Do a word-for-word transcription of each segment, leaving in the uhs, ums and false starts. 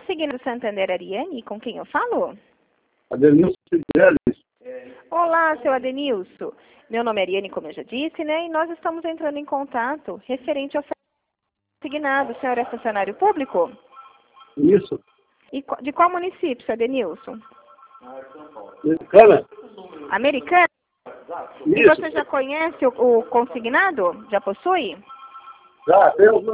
consignado Santander Ariane, com quem eu falo? Adenilson Fidelis. Olá, seu Adenilson. Meu nome é Ariane, como eu já disse, né? E nós estamos entrando em contato referente ao consignado. O senhor é funcionário público? Isso. E de qual município, seu Adenilson? Americana. Americana? Isso. E você já conhece o, o consignado? Já possui? Já, tem um...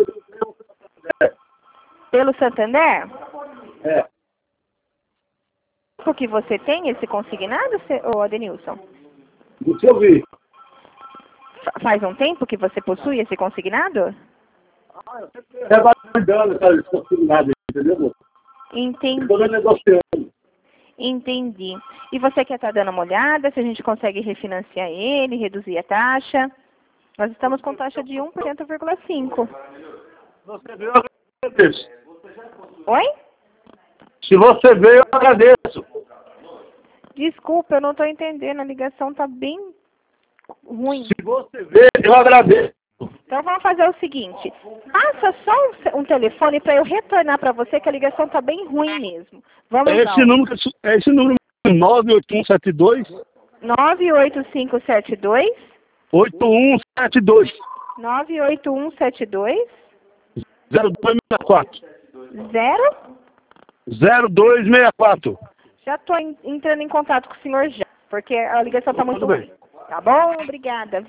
Pelo Santander? É. Porque você tem esse consignado, ô Adenilson? Do que eu vi. Faz um tempo que você possui esse consignado? É guardando esse consignado, entendeu? Entendi. Estou negociando. Entendi. E você quer estar dando uma olhada se a gente consegue refinanciar ele, reduzir a taxa? Nós estamos com taxa de um por cento vírgula cinco. Você veio, eu agradeço. Oi? Se você veio, eu agradeço. Desculpa, eu não estou entendendo. A ligação está bem ruim. Se você veio, eu agradeço. Então vamos fazer o seguinte. Passa só um, um telefone para eu retornar para você, que a ligação está bem ruim mesmo. Vamos É lá. esse número, é esse número nove oito um sete dois nove oito cinco sete dois oito um sete dois nove oito um sete dois zero dois seis quatro zero zero dois seis quatro. Já estou entrando em contato com o senhor já, porque a ligação está muito Tudo bem. ruim. Tá bom? Obrigada.